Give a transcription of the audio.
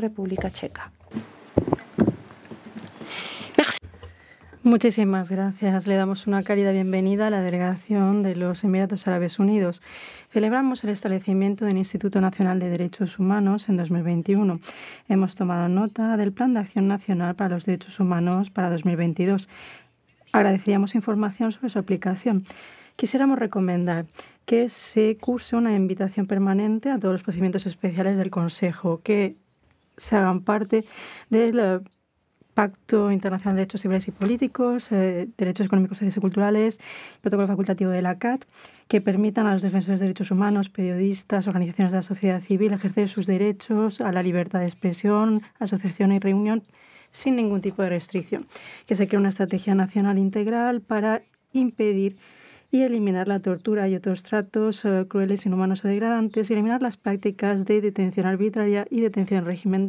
República Checa. Muchísimas gracias. Le damos una cálida bienvenida a la delegación de los Emiratos Árabes Unidos. Celebramos el establecimiento del Instituto Nacional de Derechos Humanos en 2021. Hemos tomado nota del Plan de Acción Nacional para los Derechos Humanos para 2022. Agradeceríamos información sobre su aplicación. Quisiéramos recomendar que se curse una invitación permanente a todos los procedimientos especiales del Consejo, que se hagan parte del Pacto Internacional de Derechos Civiles y Políticos, Derechos Económicos y Culturales, Protocolo Facultativo de la CAT, que permitan a los defensores de derechos humanos, periodistas, organizaciones de la sociedad civil ejercer sus derechos a la libertad de expresión, asociación y reunión sin ningún tipo de restricción. Que se cree una estrategia nacional integral para impedir y eliminar la tortura y otros tratos crueles, inhumanos o degradantes, y eliminar las prácticas de detención arbitraria y detención en régimen